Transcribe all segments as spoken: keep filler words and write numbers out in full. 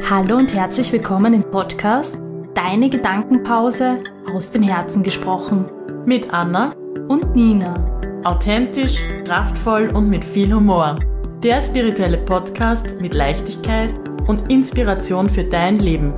Hallo und herzlich willkommen im Podcast Deine Gedankenpause aus dem Herzen gesprochen. Mit Anna Und Nina. Authentisch, kraftvoll und mit viel Humor. Der spirituelle Podcast mit Leichtigkeit und Inspiration für dein Leben.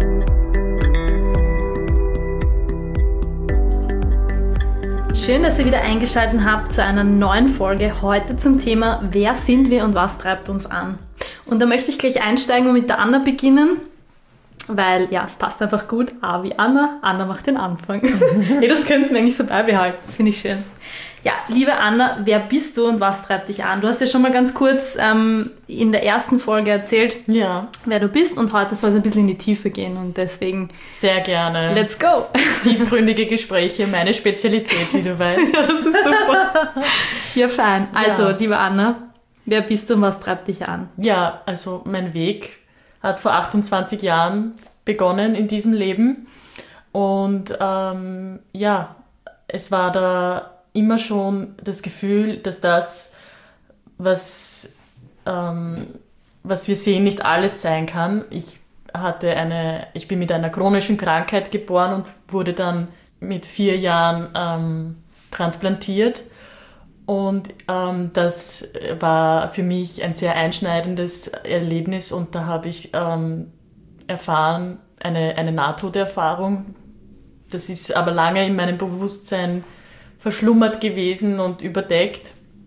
Schön, dass ihr wieder eingeschaltet habt zu einer neuen Folge. Heute zum Thema Wer sind wir und was treibt uns an? Und da möchte ich gleich einsteigen und mit der Anna beginnen, weil ja, es passt einfach gut. A wie Anna, Anna macht den Anfang. Hey, das könnten wir eigentlich so beibehalten, das finde ich schön. Ja, liebe Anna, wer bist du und was treibt dich an? Du hast ja schon mal ganz kurz ähm, in der ersten Folge erzählt, ja, wer du bist, und heute soll es ein bisschen in die Tiefe gehen und deswegen sehr gerne. Let's go! Tiefgründige Gespräche, meine Spezialität, wie du weißt. Ja, das ist super. Ja, fein. Also, Ja. liebe Anna, wer bist du und was treibt dich an? Ja, also mein Weg hat vor achtundzwanzig Jahren begonnen in diesem Leben und ähm, ja, es war da immer schon das Gefühl, dass das, was, ähm, was wir sehen, nicht alles sein kann. Ich hatte eine, ich bin mit einer chronischen Krankheit geboren und wurde dann mit vier Jahren ähm, transplantiert. Und ähm, das war für mich ein sehr einschneidendes Erlebnis und da habe ich ähm, erfahren, eine, eine Nahtoderfahrung. Das ist aber lange in meinem Bewusstsein verschlummert gewesen und überdeckt.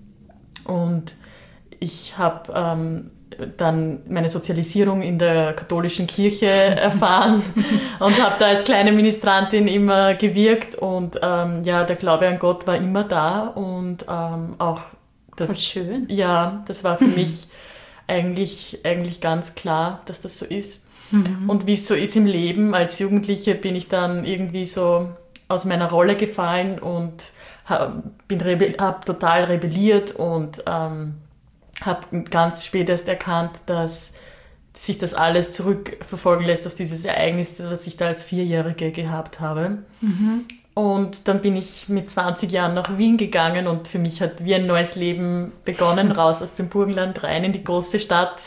Und ich habe ähm, dann meine Sozialisierung in der katholischen Kirche erfahren und habe da als kleine Ministrantin immer gewirkt. Und ähm, ja, der Glaube an Gott war immer da. Und ähm, auch das, Voll schön. Ja, das war für mich eigentlich, eigentlich ganz klar, dass das so ist. Mhm. Und wie es so ist im Leben, als Jugendliche bin ich dann irgendwie so aus meiner Rolle gefallen und habe hab total rebelliert und ähm, habe ganz spät erst erkannt, dass sich das alles zurückverfolgen lässt auf dieses Ereignis, was ich da als Vierjährige gehabt habe. Mhm. Und dann bin ich mit zwanzig Jahren nach Wien gegangen und für mich hat wie ein neues Leben begonnen, raus aus dem Burgenland rein in die große Stadt.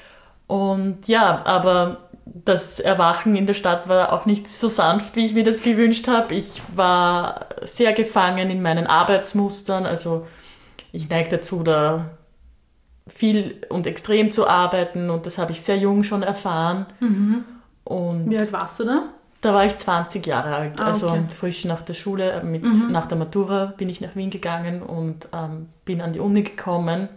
Und ja, aber das Erwachen in der Stadt war auch nicht so sanft, wie ich mir das gewünscht habe. Ich war sehr gefangen in meinen Arbeitsmustern. Also ich neige dazu, da viel und extrem zu arbeiten und das habe ich sehr jung schon erfahren. Mhm. Und Wie alt warst du da? da war ich zwanzig Jahre alt, Ah, also okay. frisch nach der Schule, mit, Mhm. nach der Matura bin ich nach Wien gegangen und ähm, bin an die Uni gekommen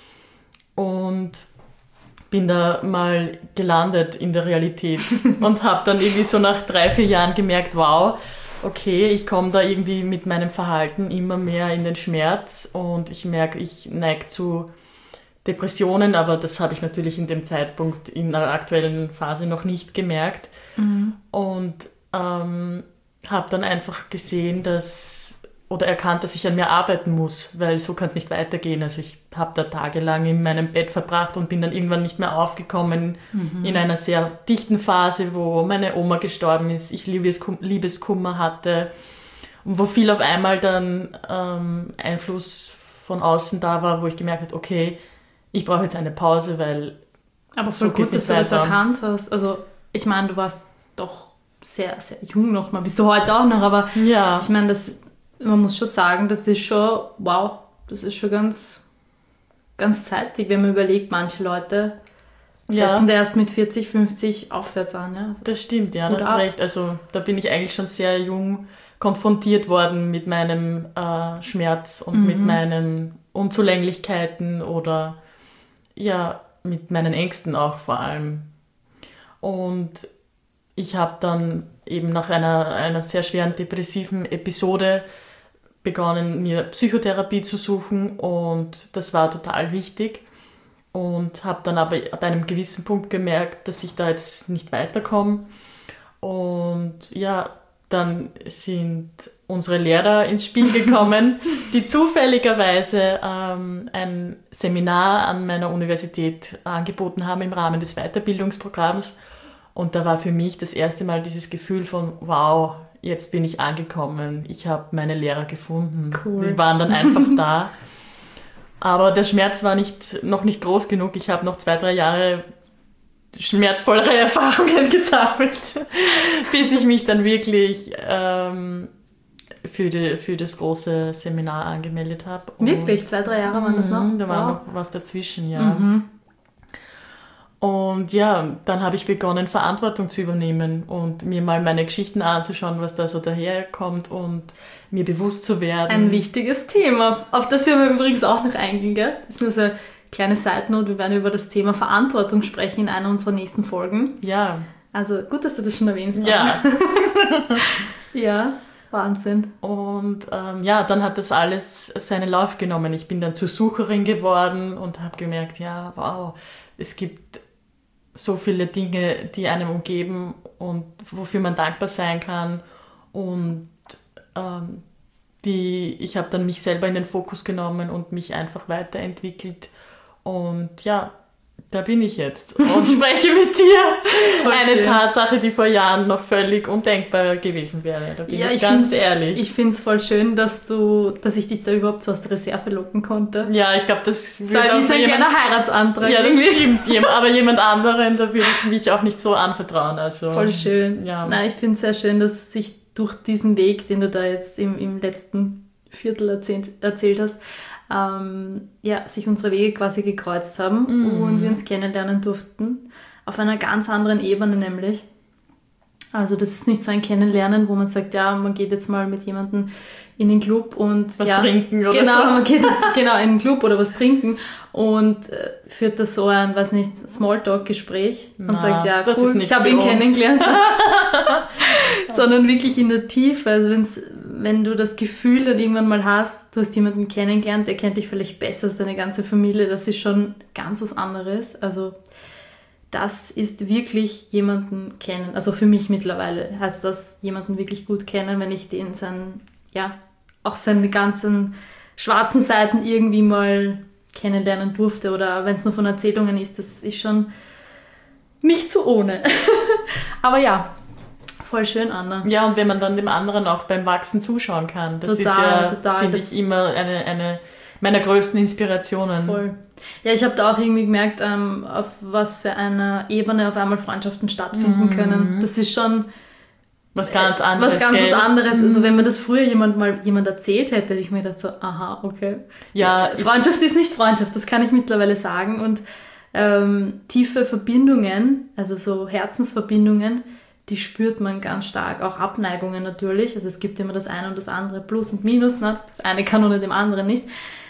und bin da mal gelandet in der Realität und habe dann irgendwie so nach drei, vier Jahren gemerkt, wow, okay, ich komme da irgendwie mit meinem Verhalten immer mehr in den Schmerz und ich merke, ich neige zu Depressionen, aber das habe ich natürlich in dem Zeitpunkt in der aktuellen Phase noch nicht gemerkt. Mhm. Und ähm, habe dann einfach gesehen, dass oder erkannt, dass ich an mir arbeiten muss, weil so kann es nicht weitergehen. Also ich habe da tagelang in meinem Bett verbracht und bin dann irgendwann nicht mehr aufgekommen Mhm. in einer sehr dichten Phase, wo meine Oma gestorben ist, ich Liebeskum- Liebeskummer hatte und wo viel auf einmal dann ähm, Einfluss von außen da war, wo ich gemerkt habe, okay, ich brauche jetzt eine Pause, weil Aber so voll gut, geht's dass du nicht das weiter. erkannt hast. Also, ich meine, du warst doch sehr, sehr jung noch mal. Bist du heute auch noch, aber Ja, ich meine, das, man muss schon sagen, das ist schon, wow, das ist schon ganz, ganz zeitig, wenn man überlegt, manche Leute ja. setzen da erst mit vierzig, fünfzig aufwärts an. Ja? Also, Das stimmt, ja, Hut du hast ab. recht. Also da bin ich eigentlich schon sehr jung konfrontiert worden mit meinem äh, Schmerz und Mhm. mit meinen Unzulänglichkeiten oder ja, mit meinen Ängsten auch vor allem. Und ich habe dann eben nach einer, einer sehr schweren depressiven Episode begonnen, mir Psychotherapie zu suchen und das war total wichtig. Und habe dann aber ab einem gewissen Punkt gemerkt, dass ich da jetzt nicht weiterkomme. Und ja, dann sind unsere Lehrer ins Spiel gekommen, die zufälligerweise ähm, ein Seminar an meiner Universität angeboten haben im Rahmen des Weiterbildungsprogramms. Und da war für mich das erste Mal dieses Gefühl von, wow, jetzt bin ich angekommen, ich habe meine Lehrer gefunden. Cool. Die waren dann einfach da. Aber der Schmerz war nicht, noch nicht groß genug. Ich habe noch zwei, drei Jahre schmerzvollere Erfahrungen gesammelt, bis ich mich dann wirklich ähm, für, die, für das große Seminar angemeldet habe. Wirklich? Zwei, drei Jahre waren das noch? Da war wow. noch was dazwischen, ja. Mhm. Und ja, dann habe ich begonnen, Verantwortung zu übernehmen und mir mal meine Geschichten anzuschauen, was da so daherkommt und mir bewusst zu werden. Ein wichtiges Thema, auf das wir übrigens auch noch eingehen, gell? Das ist nur so eine kleine Side-Note, wir werden über das Thema Verantwortung sprechen in einer unserer nächsten Folgen. Ja. Also gut, dass du das schon erwähnst. Ja. Ja, Wahnsinn. Und ähm, ja, dann hat das alles seinen Lauf genommen. Ich bin dann zur Sucherin geworden und habe gemerkt, ja, wow, es gibt so viele Dinge, die einem umgeben und wofür man dankbar sein kann. Und ähm, die, ich habe dann mich selber in den Fokus genommen und mich einfach weiterentwickelt. Und ja, da bin ich jetzt und spreche mit dir. Voll Eine schön. Tatsache, die vor Jahren noch völlig undenkbar gewesen wäre. Da bin Ja, ich, ich ganz find- ehrlich. Ich finde es voll schön, dass du, dass ich dich da überhaupt so aus der Reserve locken konnte. ja, ich glaube, das Das war wie so ein jemand- kleiner Heiratsantrag. Ja, das irgendwie. stimmt. Jem- Aber jemand anderen, da würde ich mich auch nicht so anvertrauen. Also, Voll schön. Ja. Nein, ich finde es sehr schön, dass sich durch diesen Weg, den du da jetzt im, im letzten Viertel erzählt, erzählt hast, ähm, ja, sich unsere Wege quasi gekreuzt haben Mhm. und wir uns kennenlernen durften. Auf einer ganz anderen Ebene nämlich. Also das ist nicht so ein Kennenlernen, wo man sagt, ja, man geht jetzt mal mit jemandem in den Club und Was ja, trinken oder genau, so. man geht jetzt genau in den Club oder was trinken und äh, führt da so ein, weiß nicht, Smalltalk-Gespräch und Na, sagt, ja, das cool, ist nicht ich habe für ihn uns. kennengelernt. Sondern wirklich in der Tiefe. Also wenn's, wenn du das Gefühl dann irgendwann mal hast, du hast jemanden kennengelernt, der kennt dich vielleicht besser als deine ganze Familie, das ist schon ganz was anderes. Also das ist wirklich jemanden kennen. Also für mich mittlerweile heißt das, jemanden wirklich gut kennen, wenn ich den seinen, ja, auch seine ganzen schwarzen Seiten irgendwie mal kennenlernen durfte oder wenn es nur von Erzählungen ist, das ist schon nicht so ohne. Aber ja, voll schön, Anna. Ja, und wenn man dann dem anderen auch beim Wachsen zuschauen kann. Das Total, ist ja, total, finde das- ich, immer eine, eine meiner größten Inspirationen. Voll. Ja, ich habe da auch irgendwie gemerkt, ähm, auf was für einer Ebene auf einmal Freundschaften stattfinden können. Das ist schon Was ganz anderes. was ganz gell? was anderes. Also wenn mir das früher jemand mal jemand erzählt hätte, hätte ich mir gedacht so, aha, okay. Ja, ist- Freundschaft ist nicht Freundschaft, das kann ich mittlerweile sagen. Und ähm, tiefe Verbindungen, also so Herzensverbindungen, die spürt man ganz stark. Auch Abneigungen natürlich. Also es gibt immer das eine und das andere, Plus und Minus. Ne? Das eine kann ohne dem anderen nicht.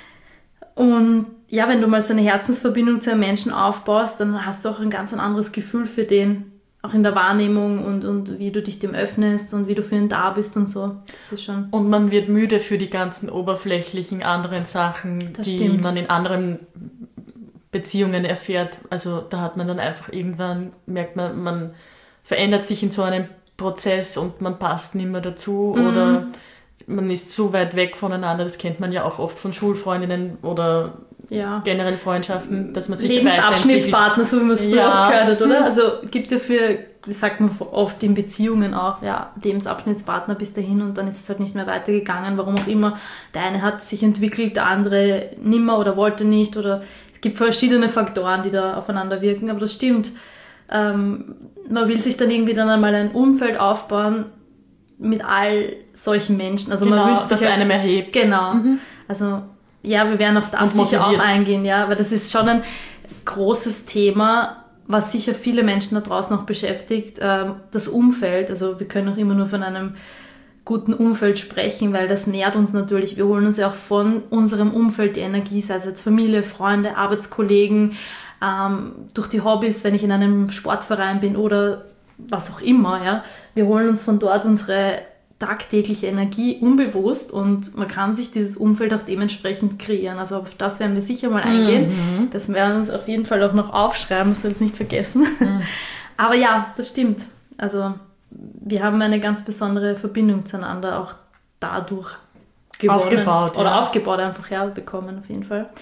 Und ja, wenn du mal so eine Herzensverbindung zu einem Menschen aufbaust, dann hast du auch ein ganz ein anderes Gefühl für den, auch in der Wahrnehmung und, und wie du dich dem öffnest und wie du für ihn da bist und so. Das ist schon... Und man wird müde für die ganzen oberflächlichen anderen Sachen, Das die stimmt. man in anderen Beziehungen erfährt. Also da hat man dann einfach irgendwann, merkt man, man verändert sich in so einem Prozess und man passt nicht mehr dazu Mhm. oder man ist so weit weg voneinander. Das kennt man ja auch oft von Schulfreundinnen oder Ja. generell Freundschaften, dass man sich Lebensabschnittspartner, so wie man es früher Ja. oft gehört hat, oder? Also gibt ja für, das sagt man oft in Beziehungen auch, ja, Lebensabschnittspartner bis dahin und dann ist es halt nicht mehr weitergegangen, warum auch immer. Der eine hat sich entwickelt, der andere nimmer oder wollte nicht oder es gibt verschiedene Faktoren, die da aufeinander wirken, aber das stimmt. Ähm, man will sich dann irgendwie dann einmal ein Umfeld aufbauen mit all solchen Menschen. Also Genau, man wünscht sich das halt- einem erhebt. Genau. Also ja, wir werden auf das Und sicher auch motiviert. eingehen, ja, weil das ist schon ein großes Thema, was sicher viele Menschen da draußen auch beschäftigt. Ähm, das Umfeld, also wir können auch immer nur von einem guten Umfeld sprechen, weil das nährt uns natürlich. Wir holen uns ja auch von unserem Umfeld die Energie, sei es jetzt Familie, Freunde, Arbeitskollegen, ähm, durch die Hobbys, wenn ich in einem Sportverein bin oder was auch immer. Ja. Wir holen uns von dort unsere tagtägliche Energie unbewusst und man kann sich dieses Umfeld auch dementsprechend kreieren. Also auf das werden wir sicher mal eingehen. Das werden wir uns auf jeden Fall auch noch aufschreiben, das wir jetzt nicht vergessen. Aber ja, das stimmt. Also wir haben eine ganz besondere Verbindung zueinander auch dadurch gewonnen. Aufgebaut, Oder ja. aufgebaut einfach, ja, bekommen auf jeden Fall.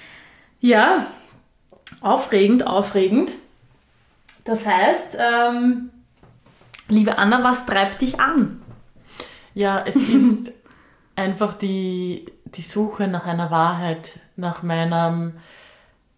Ja, aufregend, aufregend. Das heißt, ähm, liebe Anna, was treibt dich an? Ja, es ist einfach die, die Suche nach einer Wahrheit, nach meinem,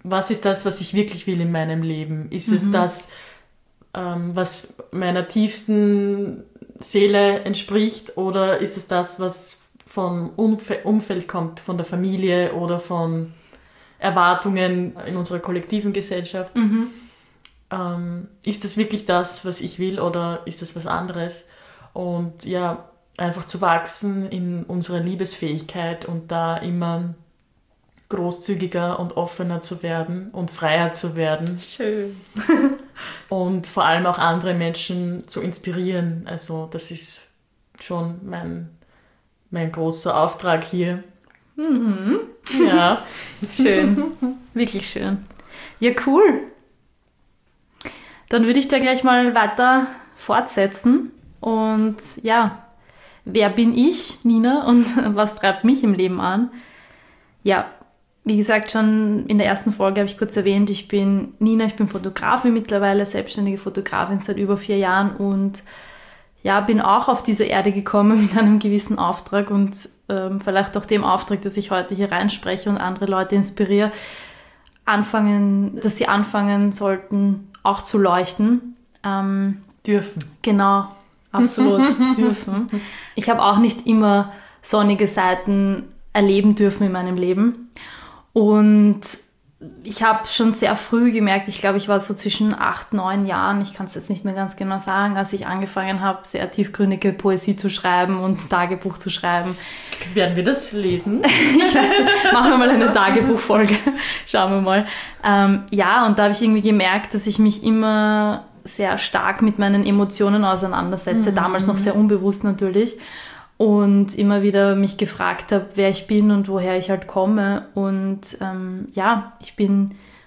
was ist das, was ich wirklich will in meinem Leben? Ist Mhm. es das, ähm, was meiner tiefsten Seele entspricht, oder ist es das, was vom Umf- Umfeld kommt, von der Familie oder von Erwartungen in unserer kollektiven Gesellschaft? Mhm. Ähm, ist das wirklich das, was ich will, oder ist das was anderes? Und ja, einfach zu wachsen in unserer Liebesfähigkeit und da immer großzügiger und offener zu werden und freier zu werden Schön. und vor allem auch andere Menschen zu inspirieren. Also das ist schon mein, mein großer Auftrag hier. Mhm. Ja. Schön. Wirklich schön. Ja, cool. Dann würde ich da gleich mal weiter fortsetzen. Und ja, wer bin ich, Nina, und was treibt mich im Leben an? Ja, wie gesagt, schon in der ersten Folge habe ich kurz erwähnt, ich bin Nina, ich bin Fotografin mittlerweile, selbstständige Fotografin seit über vier Jahren und ja, bin auch auf diese Erde gekommen mit einem gewissen Auftrag und ähm, vielleicht auch dem Auftrag, dass ich heute hier reinspreche und andere Leute inspiriere, anfangen, dass sie anfangen sollten, auch zu leuchten. Ähm, Dürfen. Genau, absolut dürfen. Ich habe auch nicht immer sonnige Seiten erleben dürfen in meinem Leben. Und ich habe schon sehr früh gemerkt, ich glaube, ich war so zwischen acht, neun Jahren, ich kann es jetzt nicht mehr ganz genau sagen, als ich angefangen habe, sehr tiefgründige Poesie zu schreiben und Tagebuch zu schreiben. Werden wir das lesen? Ich weiß nicht, machen wir mal eine Tagebuchfolge, schauen wir mal. Ähm, ja, und da habe ich irgendwie gemerkt, dass ich mich immer sehr stark mit meinen Emotionen auseinandersetze, mhm. damals noch sehr unbewusst natürlich. Und immer wieder mich gefragt habe, wer ich bin und woher ich halt komme. Und ähm, ja, ich bin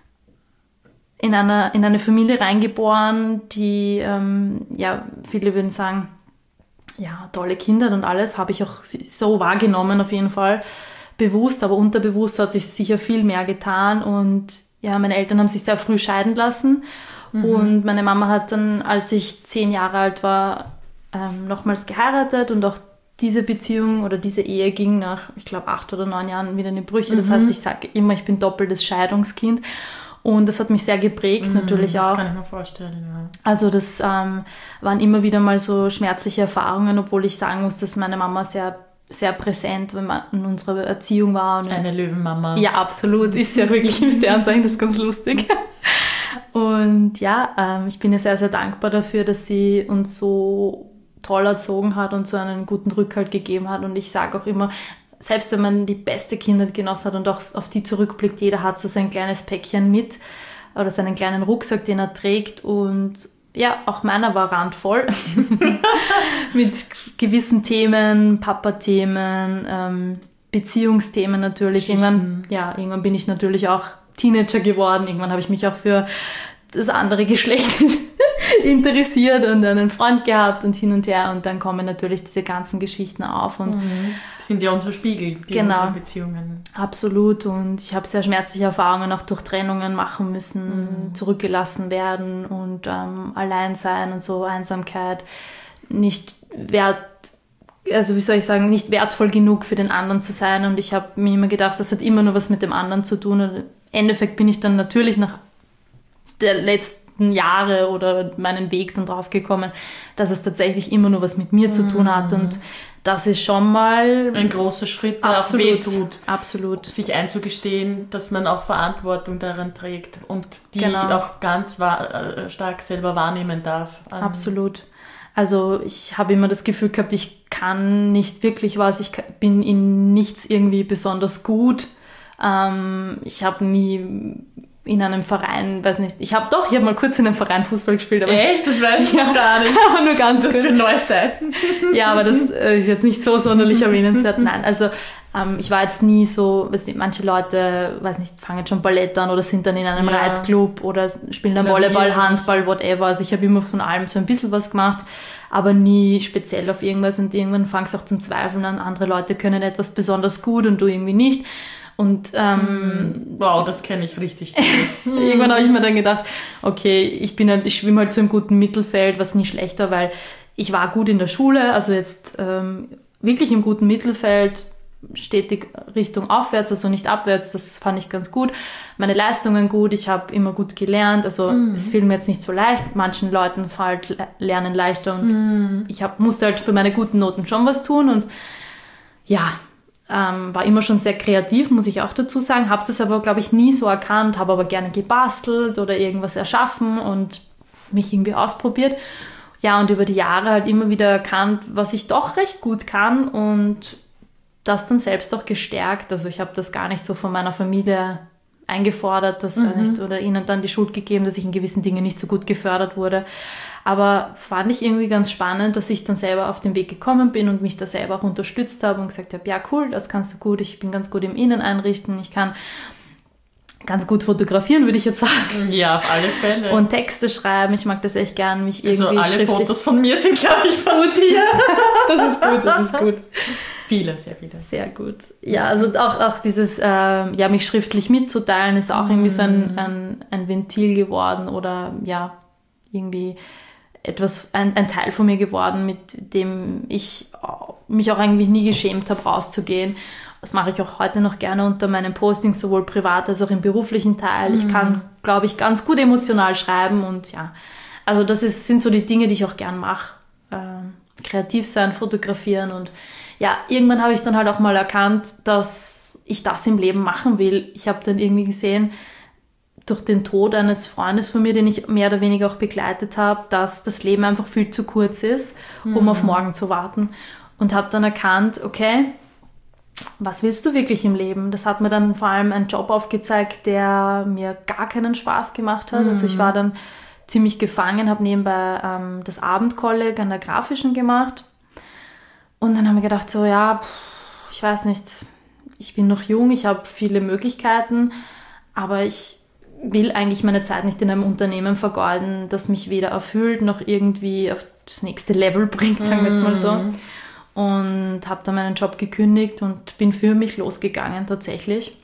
in, einer, in eine Familie reingeboren, die, ähm, ja, viele würden sagen, ja, tolle Kinder und alles, habe ich auch so wahrgenommen auf jeden Fall. Bewusst, aber unterbewusst hat sich sicher viel mehr getan. Und ja, meine Eltern haben sich sehr früh scheiden lassen. Mhm. Und meine Mama hat dann, als ich zehn Jahre alt war, ähm, nochmals geheiratet und auch diese Beziehung oder diese Ehe ging nach, ich glaube, acht oder neun Jahren wieder in die Brüche. Das mhm. heißt, ich sage immer, ich bin doppeltes Scheidungskind. Und das hat mich sehr geprägt, mhm, natürlich das auch. Das kann ich mir vorstellen, ja. Also das ähm, waren immer wieder mal so schmerzliche Erfahrungen, obwohl ich sagen muss, dass meine Mama sehr, sehr präsent in unserer Erziehung war. Und eine Löwenmama. Ja, absolut. Ist ja wirklich im Sternzeichen, das ist ganz lustig. Und ja, ähm, ich bin ihr sehr, sehr dankbar dafür, dass sie uns so toll erzogen hat und so einen guten Rückhalt gegeben hat. Und ich sage auch immer, selbst wenn man die beste Kindheit genossen hat und auch auf die zurückblickt, jeder hat so sein kleines Päckchen mit oder seinen kleinen Rucksack, den er trägt. Und ja, auch meiner war randvoll mit gewissen Themen, Papa-Themen, ähm, Beziehungsthemen natürlich. Irgendwann, ja, irgendwann bin ich natürlich auch Teenager geworden. Irgendwann habe ich mich auch für das andere Geschlecht interessiert und einen Freund gehabt und hin und her, und dann kommen natürlich diese ganzen Geschichten auf. Und mhm. sind ja unsere Spiegel, die genau, unsere Beziehungen. Absolut, und ich habe sehr schmerzliche Erfahrungen auch durch Trennungen machen müssen, mhm. zurückgelassen werden und ähm, allein sein und so, Einsamkeit, nicht wert, also wie soll ich sagen, nicht wertvoll genug für den anderen zu sein, und ich habe mir immer gedacht, das hat immer nur was mit dem anderen zu tun, und im Endeffekt bin ich dann natürlich nach der letzten Jahre oder meinen Weg dann drauf gekommen, dass es tatsächlich immer nur was mit mir zu tun hat, und das ist schon mal ein großer Schritt, der absolut, auch wehtut. Absolut. Sich einzugestehen, dass man auch Verantwortung daran trägt und die genau. auch ganz wahr, stark selber wahrnehmen darf. Absolut. Also ich habe immer das Gefühl gehabt, ich kann nicht wirklich was, ich bin in nichts irgendwie besonders gut. Ähm, ich habe nie in einem Verein, weiß nicht, ich habe doch, ich habe mal kurz in einem Verein Fußball gespielt. Aber echt? Das weiß ich noch gar nicht. Aber nur ganz das ist für neue Seiten. Ja, aber das äh, ist jetzt nicht so sonderlich erwähnenswert. Nein, also ähm, ich war jetzt nie so, weiß nicht, manche Leute, weiß nicht, fangen schon Ballett an oder sind dann in einem ja. Reitclub oder spielen dann Volleyball, Handball, whatever. Also ich habe immer von allem so ein bisschen was gemacht, aber nie speziell auf irgendwas, und irgendwann fangst du auch zum Zweifeln an, andere Leute können etwas besonders gut und du irgendwie nicht. Und ähm, wow, das kenne ich richtig gut. Irgendwann habe ich mir dann gedacht, okay, ich bin halt, ich schwimme halt so im guten Mittelfeld, was nie schlecht war, weil ich war gut in der Schule, also jetzt ähm, wirklich im guten Mittelfeld, stetig Richtung aufwärts, also nicht abwärts, das fand ich ganz gut. Meine Leistungen gut, ich habe immer gut gelernt, also mhm. es fiel mir jetzt nicht so leicht, manchen Leuten fällt Lernen leichter und mhm. ich hab, musste halt für meine guten Noten schon was tun und ja, ähm, war immer schon sehr kreativ, muss ich auch dazu sagen, habe das aber, glaube ich, nie so erkannt, habe aber gerne gebastelt oder irgendwas erschaffen und mich irgendwie ausprobiert. Ja, und über die Jahre halt immer wieder erkannt, was ich doch recht gut kann und das dann selbst auch gestärkt. Also ich habe das gar nicht so von meiner Familie eingefordert, das mhm. nicht, oder ihnen dann die Schuld gegeben, dass ich in gewissen Dingen nicht so gut gefördert wurde. Aber fand ich irgendwie ganz spannend, dass ich dann selber auf den Weg gekommen bin und mich da selber auch unterstützt habe und gesagt habe, ja cool, das kannst du gut, ich bin ganz gut im Innen einrichten, ich kann ganz gut fotografieren, würde ich jetzt sagen. Ja, auf alle Fälle. Und Texte schreiben, ich mag das echt gern, mich irgendwie also alle Fotos von mir sind, glaube ich, gut hier. Das ist gut, das ist gut. Viele, sehr viele. Sehr gut. Ja, also auch, auch dieses, ähm, ja, mich schriftlich mitzuteilen, ist auch mm. irgendwie so ein, ein, ein Ventil geworden oder ja, irgendwie etwas, ein, ein Teil von mir geworden, mit dem ich mich auch eigentlich nie geschämt habe, rauszugehen. Das mache ich auch heute noch gerne unter meinen Postings, sowohl privat als auch im beruflichen Teil. Ich kann, glaube ich, ganz gut emotional schreiben und ja, also das ist, sind so die Dinge, die ich auch gern mache. Ähm, kreativ sein, fotografieren und ja, irgendwann habe ich dann halt auch mal erkannt, dass ich das im Leben machen will. Ich habe dann irgendwie gesehen, durch den Tod eines Freundes von mir, den ich mehr oder weniger auch begleitet habe, dass das Leben einfach viel zu kurz ist, um mhm. auf morgen zu warten. Und habe dann erkannt, okay, was willst du wirklich im Leben? Das hat mir dann vor allem ein Job aufgezeigt, der mir gar keinen Spaß gemacht hat. Mhm. Also ich war dann ziemlich gefangen, habe nebenbei ähm, das Abendkolleg an der Grafischen gemacht. Und dann haben wir gedacht, so ja, ich weiß nicht, ich bin noch jung, ich habe viele Möglichkeiten, aber ich will eigentlich meine Zeit nicht in einem Unternehmen vergeuden, das mich weder erfüllt noch irgendwie auf das nächste Level bringt, sagen wir jetzt mal so. Und habe dann meinen Job gekündigt und bin für mich losgegangen tatsächlich.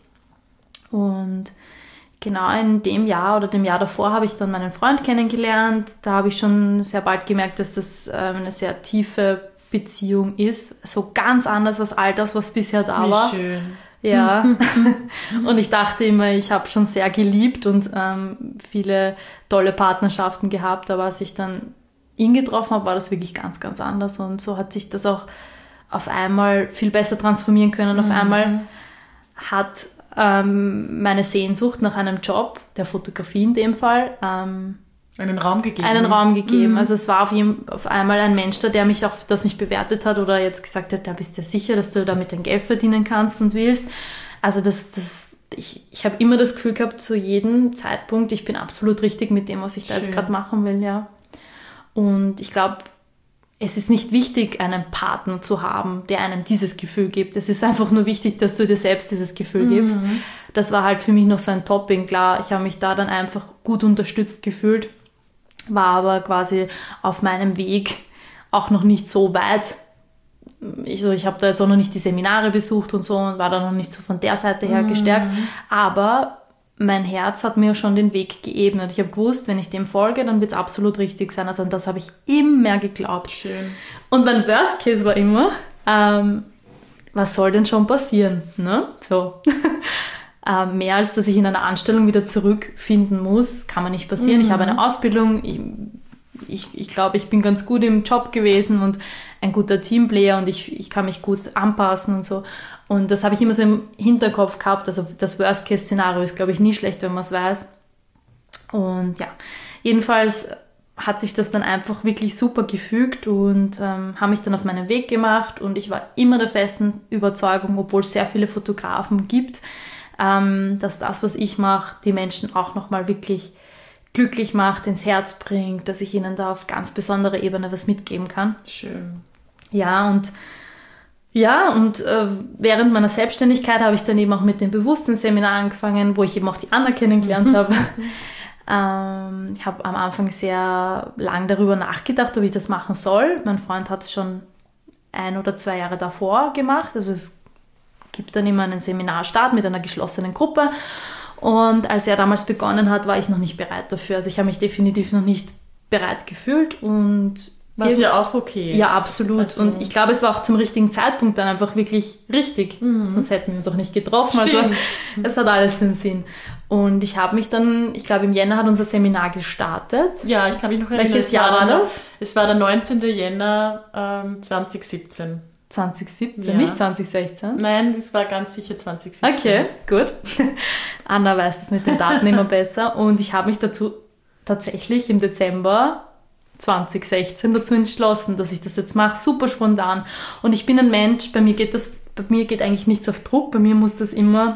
Und genau in dem Jahr oder dem Jahr davor habe ich dann meinen Freund kennengelernt. Da habe ich schon sehr bald gemerkt, dass das eine sehr tiefe Beziehung ist. So ganz anders als all das, was bisher da war. Wie schön. Ja. Und ich dachte immer, ich habe schon sehr geliebt und ähm, viele tolle Partnerschaften gehabt. Aber als ich dann ihn getroffen habe, war das wirklich ganz, ganz anders. Und so hat sich das auch auf einmal viel besser transformieren können. Auf mhm. einmal hat ähm, meine Sehnsucht nach einem Job, der Fotografie in dem Fall, ähm, einen Raum gegeben. Einen Raum gegeben. Mhm. Also es war auf, ihm, auf einmal ein Mensch da, der mich auch das nicht bewertet hat oder jetzt gesagt hat, da bist du sicher, dass du damit dein Geld verdienen kannst und willst. Also das, das, ich, ich habe immer das Gefühl gehabt, zu jedem Zeitpunkt, ich bin absolut richtig mit dem, was ich da Schön. Jetzt gerade machen will. Ja. Und ich glaube, es ist nicht wichtig, einen Partner zu haben, der einem dieses Gefühl gibt. Es ist einfach nur wichtig, dass du dir selbst dieses Gefühl mhm. gibst. Das war halt für mich noch so ein Topping. Klar, ich habe mich da dann einfach gut unterstützt gefühlt, war aber quasi auf meinem Weg auch noch nicht so weit. Ich, so, ich habe da jetzt auch noch nicht die Seminare besucht und so und war da noch nicht so von der Seite her gestärkt. Mhm. Aber mein Herz hat mir schon den Weg geebnet. Ich habe gewusst, wenn ich dem folge, dann wird es absolut richtig sein. Also an das habe ich immer geglaubt. Schön. Und mein Worst Case war immer, ähm, was soll denn schon passieren? Ne? So. ähm, mehr als, dass ich in einer Anstellung wieder zurückfinden muss, kann man nicht passieren. Mhm. Ich habe eine Ausbildung. Ich, ich, ich glaube, ich bin ganz gut im Job gewesen und ein guter Teamplayer und ich, ich kann mich gut anpassen und so. Und das habe ich immer so im Hinterkopf gehabt. Also das Worst-Case-Szenario ist, glaube ich, nie schlecht, wenn man es weiß. Und ja, jedenfalls hat sich das dann einfach wirklich super gefügt und ähm, habe mich dann auf meinen Weg gemacht. Und ich war immer der festen Überzeugung, obwohl es sehr viele Fotografen gibt, ähm, dass das, was ich mache, die Menschen auch nochmal wirklich glücklich macht, ins Herz bringt, dass ich ihnen da auf ganz besonderer Ebene was mitgeben kann. Schön. Ja, und Ja, und äh, während meiner Selbstständigkeit habe ich dann eben auch mit dem Bewusstseinsseminar angefangen, wo ich eben auch die Anna kennengelernt habe. ähm, ich habe am Anfang sehr lang darüber nachgedacht, ob ich das machen soll. Mein Freund hat es schon ein oder zwei Jahre davor gemacht. Also es gibt dann immer einen Seminarstart mit einer geschlossenen Gruppe. Und als er damals begonnen hat, war ich noch nicht bereit dafür. Also ich habe mich definitiv noch nicht bereit gefühlt und Was ja auch okay ist. Ja, absolut. Also, und ich glaube, es war auch zum richtigen Zeitpunkt dann einfach wirklich richtig. Mhm. Sonst hätten wir uns auch nicht getroffen. Stimmt. Also es hat alles einen Sinn. Und ich habe mich dann, ich glaube im Jänner hat unser Seminar gestartet. Ja, ich kann mich noch erinnern. Welches es Jahr war der, das? Es war der neunzehnten Jänner ähm, zwanzig siebzehn. zwanzig siebzehn, Ja. nicht zwanzig sechzehn? Nein, das war ganz sicher zwanzig siebzehn. Okay, gut. Anna weiß es mit den Daten immer besser. Und ich habe mich dazu tatsächlich im Dezember zwanzig sechzehn dazu entschlossen, dass ich das jetzt mache, super spontan. Und ich bin ein Mensch, bei mir geht das, bei mir geht eigentlich nichts auf Druck, bei mir muss das immer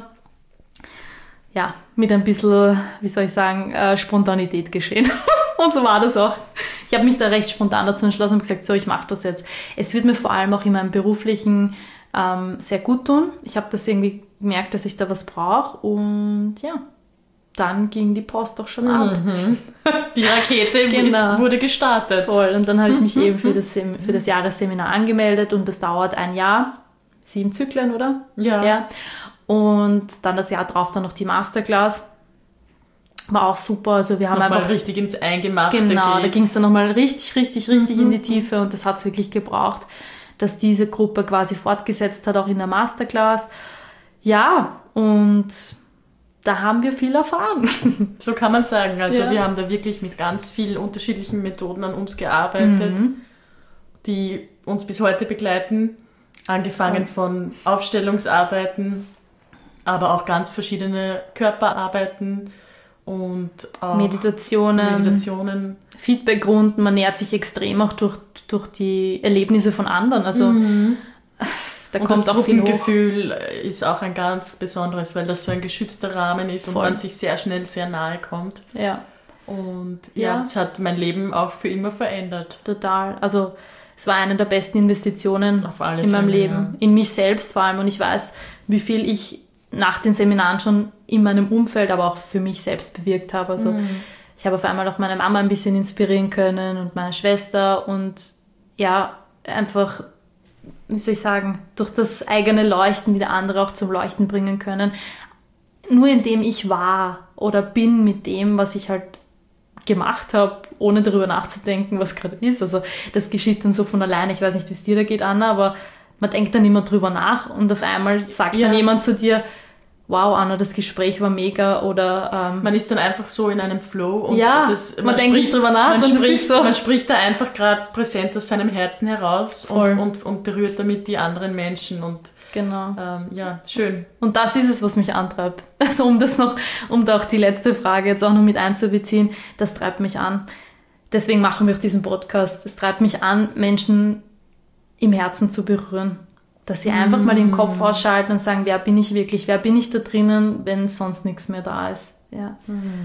ja, mit ein bisschen, wie soll ich sagen, äh, Spontanität geschehen. Und so war das auch. Ich habe mich da recht spontan dazu entschlossen und gesagt, so, ich mache das jetzt. Es wird mir vor allem auch in meinem beruflichen ähm, sehr gut tun. Ich habe das irgendwie gemerkt, dass ich da was brauche und ja, dann ging die Post doch schon ab. Mhm. Die Rakete Genau. ist, wurde gestartet. Voll. Und dann habe ich mich eben für das, Sem- für das Jahresseminar angemeldet und das dauert ein Jahr. Sieben Zyklen, oder? Ja. Ja. Und dann das Jahr drauf dann noch die Masterclass. War auch super. Also wir haben Nochmal einfach richtig ins Eingemachte Genau, da geht. ging es dann nochmal richtig, richtig, richtig Mhm. in die Tiefe und das hat es wirklich gebraucht, dass diese Gruppe quasi fortgesetzt hat, auch in der Masterclass. Ja, und da haben wir viel erfahren. So kann man sagen. Also Ja. wir haben da wirklich mit ganz vielen unterschiedlichen Methoden an uns gearbeitet, Mhm. die uns bis heute begleiten. Angefangen von Aufstellungsarbeiten, aber auch ganz verschiedene Körperarbeiten und auch Meditationen, Meditationen. Feedbackrunden, man nähert sich extrem auch durch, durch die Erlebnisse von anderen. Also da Und kommt das auch viel hoch. Gruppengefühl ist auch ein ganz besonderes, weil das so ein geschützter Rahmen ist und Voll. man sich sehr schnell sehr nahe kommt. Ja, Und ja, Ja. das hat mein Leben auch für immer verändert. total. Also es war eine der besten Investitionen Auf alle in meinem Fälle, Leben, ja. in mich selbst vor allem. Und ich weiß, wie viel ich nach den Seminaren schon in meinem Umfeld, aber auch für mich selbst bewirkt habe. Also Mhm. ich habe auf einmal auch meine Mama ein bisschen inspirieren können und meine Schwester und ja, einfach, wie soll ich sagen, durch das eigene Leuchten wieder andere auch zum Leuchten bringen können. Nur indem ich war oder bin mit dem, was ich halt gemacht habe, ohne darüber nachzudenken, was gerade ist. Also das geschieht dann so von alleine. Ich weiß nicht, wie es dir da geht, Anna, aber man denkt dann immer drüber nach und auf einmal sagt Ja. dann jemand zu dir, wow, Anna, das Gespräch war mega oder ähm, Man ist dann einfach so in einem Flow und Ja, das, man denkt nicht drüber nach Man, und das spricht, ist so- man spricht da einfach gerade präsent aus seinem Herzen heraus Voll. und, und, und berührt damit die anderen Menschen und genau. ähm, ja, schön. Und das ist es, was mich antreibt. Also um das noch, um da auch die letzte Frage jetzt auch noch mit einzubeziehen, das treibt mich an. Deswegen machen wir auch diesen Podcast. Es treibt mich an, Menschen im Herzen zu berühren. Dass sie einfach mal den Kopf ausschalten und sagen, wer bin ich wirklich, wer bin ich da drinnen, wenn sonst nichts mehr da ist. Ja.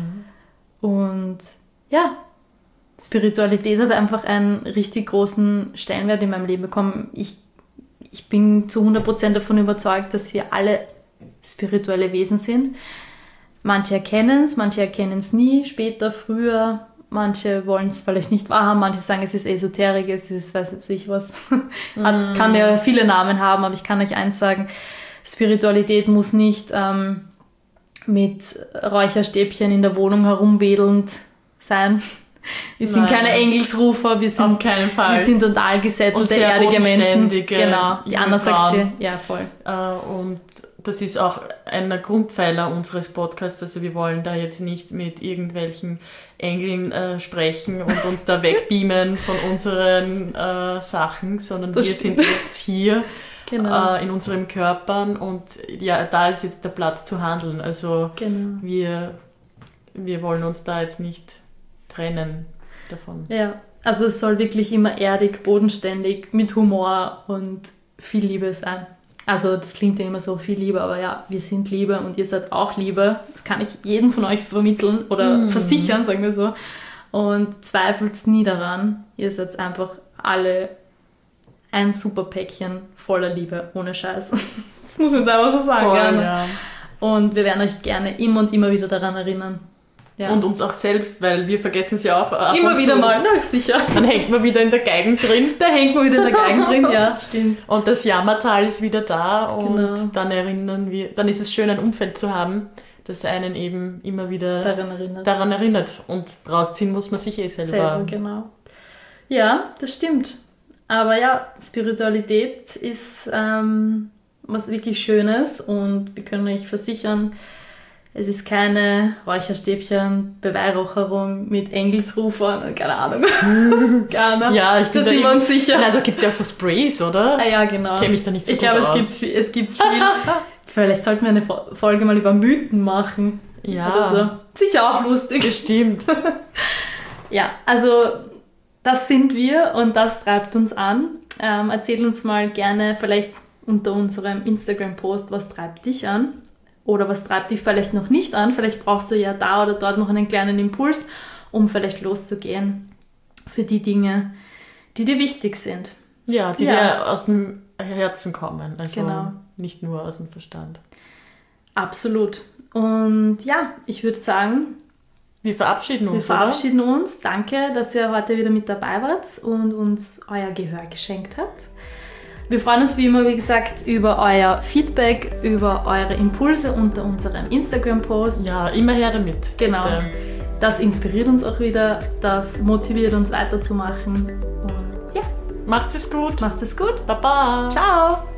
Und ja, Spiritualität hat einfach einen richtig großen Stellenwert in meinem Leben bekommen. Ich, ich bin zu hundert Prozent davon überzeugt, dass wir alle spirituelle Wesen sind. Manche erkennen es, manche erkennen es nie, später, früher. Manche wollen es vielleicht nicht wahrhaben, manche sagen, es ist Esoterik, es ist weiß ich was. Hat, kann ja viele Namen haben, aber ich kann euch eins sagen, Spiritualität muss nicht ähm, mit Räucherstäbchen in der Wohnung herumwedelnd sein. Wir sind Nein. keine Engelsrufer, wir sind, Auf keinen Fall. wir sind total Und gesättelte, sehr erdige Menschen. bodenständige Genau, die junge Anna sagt sie, Frauen. ja voll. Äh, und das ist auch einer Grundpfeiler unseres Podcasts. Also wir wollen da jetzt nicht mit irgendwelchen Engeln äh, sprechen und uns da wegbeamen von unseren äh, Sachen, sondern Das wir stimmt. sind jetzt hier Genau. äh, in unseren Körpern und ja, da ist jetzt der Platz zu handeln. Also Genau. wir, wir wollen uns da jetzt nicht trennen davon. Ja, also es soll wirklich immer erdig, bodenständig, mit Humor und viel Liebe sein. Also das klingt ja immer so viel Liebe, aber ja, wir sind Liebe und ihr seid auch Liebe. Das kann ich jedem von euch vermitteln oder versichern, sagen wir so. Und zweifelt nie daran. Ihr seid einfach alle ein super Päckchen voller Liebe, ohne Scheiß. Das muss man da auch so sagen. Voll, gerne. ja. Und wir werden euch gerne immer und immer wieder daran erinnern. Ja. Und uns auch selbst, weil wir vergessen es ja auch ab immer und wieder zu. mal, na sicher. Dann hängt man wieder in der Geigen drin. Da hängt man wieder in der Geigen drin, ja, stimmt. Und das Jammertal ist wieder da und Genau. dann erinnern wir, dann ist es schön, ein Umfeld zu haben, das einen eben immer wieder Daran erinnert. daran erinnert. Und rausziehen muss man sich eh selber. Selber, genau. Ja, das stimmt. Aber ja, Spiritualität ist ähm, was wirklich Schönes und wir können euch versichern, es ist keine Räucherstäbchen, Beweihräucherung mit Engelsrufern, keine Ahnung. Gerne. Ja, ich bin da da sind wir uns sicher. Nein, da gibt es ja auch so Sprays, oder? Ah ja, genau. Ich kenne mich da nicht so ich gut glaube, aus. Es gibt, es gibt viel. Vielleicht sollten wir eine Folge mal über Mythen machen. Ja. Oder so. Sicher auch lustig. Bestimmt. Ja, also das sind wir und das treibt uns an. Ähm, erzähl uns mal gerne vielleicht unter unserem Instagram-Post, was treibt dich an? Oder was treibt dich vielleicht noch nicht an? Vielleicht brauchst du ja da oder dort noch einen kleinen Impuls, um vielleicht loszugehen für die Dinge, die dir wichtig sind. Ja, die Ja. dir aus dem Herzen kommen, also Genau. nicht nur aus dem Verstand. Absolut. Und ja, ich würde sagen, Wir verabschieden uns, wir verabschieden uns. Danke, dass ihr heute wieder mit dabei wart und uns euer Gehör geschenkt habt. Wir freuen uns wie immer, wie gesagt, über euer Feedback, über eure Impulse unter unserem Instagram-Post. oder? Ja, immer her damit. Genau. Bitte. Das inspiriert uns auch wieder, das motiviert uns weiterzumachen. Und ja, Macht's es gut. macht es gut. Baba. Ciao!